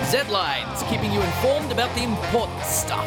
Z-Lines, keeping you informed about the important stuff.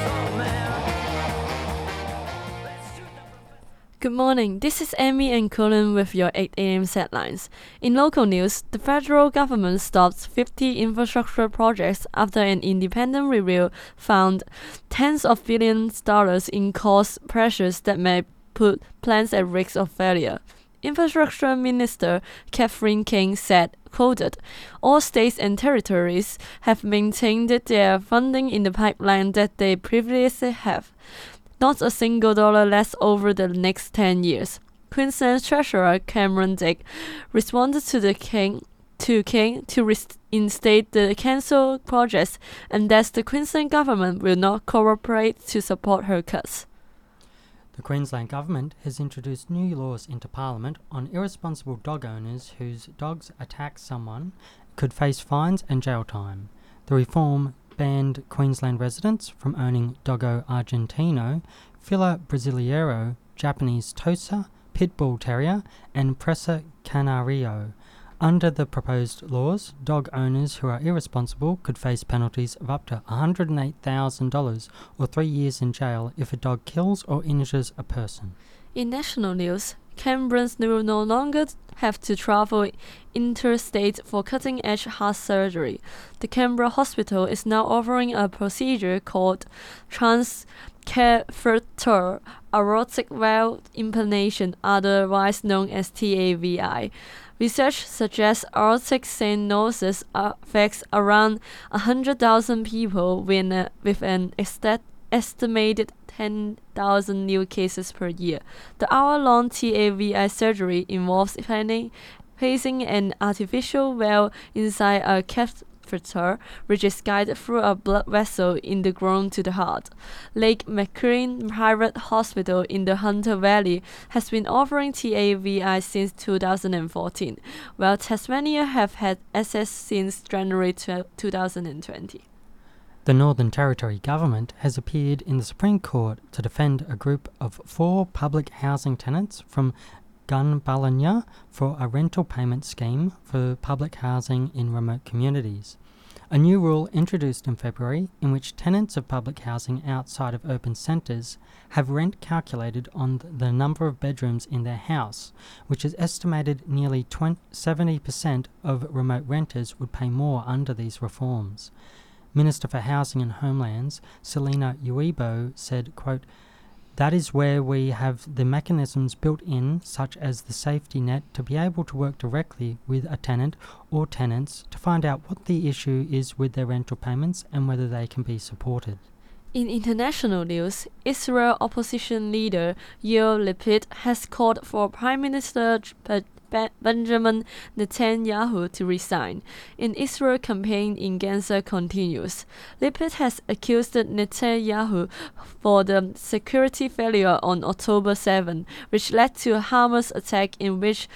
Good morning, this is Amy and Colin with your 8 a.m. headlines. In local news, the federal government stopped 50 infrastructure projects after an independent review found tens of billions dollars in cost pressures that may put plans at risk of failure. Infrastructure Minister Catherine King said, quoted, "All states and territories have maintained their funding in the pipeline that they previously have. Not a single dollar less over the next 10 years. Queensland Treasurer Cameron Dick responded to King to reinstate the cancelled projects and that the Queensland government will not cooperate to support her cuts. The Queensland Government has introduced new laws into Parliament on irresponsible dog owners whose dogs attack someone could face fines and jail time. The reform banned Queensland residents from owning Dogo Argentino, Fila Brasileiro, Japanese Tosa, Pit Bull Terrier, and Presa Canario. Under the proposed laws, dog owners who are irresponsible could face penalties of up to $108,000 or 3 years in jail if a dog kills or injures a person. In national news, Canberrans will no longer have to travel interstate for cutting-edge heart surgery. The Canberra Hospital is now offering a procedure called transcatheter aortic valve implantation, otherwise known as TAVI. Research suggests aortic stenosis affects around 100,000 people with an estimated 10,000 new cases per year. The hour-long TAVI surgery involves placing an artificial valve inside a catheter, which is guided through a blood vessel in the groin to the heart. Lake Macquarie Private Hospital in the Hunter Valley has been offering TAVI since 2014, while Tasmania have had access since January 2020. The Northern Territory Government has appeared in the Supreme Court to defend a group of 4 public housing tenants from Gunbalanya for a rental payment scheme for public housing in remote communities. A new rule introduced in February in which tenants of public housing outside of open centres have rent calculated on the number of bedrooms in their house, which is estimated nearly 70% of remote renters would pay more under these reforms. Minister for Housing and Homelands, Selina Uibo, said, quote, "That is where we have the mechanisms built in, such as the safety net, to be able to work directly with a tenant or tenants to find out what the issue is with their rental payments and whether they can be supported." In international news, Israel opposition leader Yair Lapid has called for Prime Minister Benjamin Netanyahu to resign. An Israel campaign in Gaza continues. Lapid has accused Netanyahu for the security failure on October 7, which led to a Hamas attack in which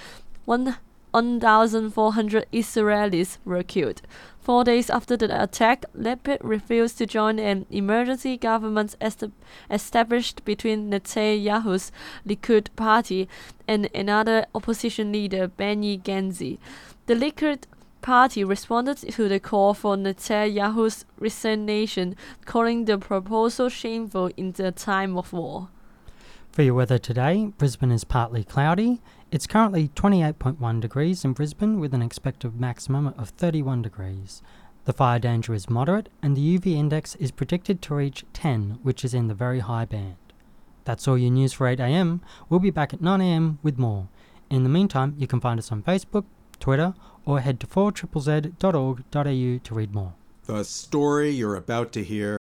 1,400 Israelis were killed. 4 days after the attack, Lapid refused to join an emergency government established between Netanyahu's Likud party and another opposition leader, Benny Gantz. The Likud party responded to the call for Netanyahu's resignation, calling the proposal shameful in the time of war. For your weather today, Brisbane is partly cloudy. It's currently 28.1 degrees in Brisbane with an expected maximum of 31 degrees. The fire danger is moderate and the UV index is predicted to reach 10, which is in the very high band. That's all your news for 8 a.m. We'll be back at 9 a.m. with more. In the meantime, you can find us on Facebook, Twitter, or head to 4ZZZ.org.au to read more. The story you're about to hear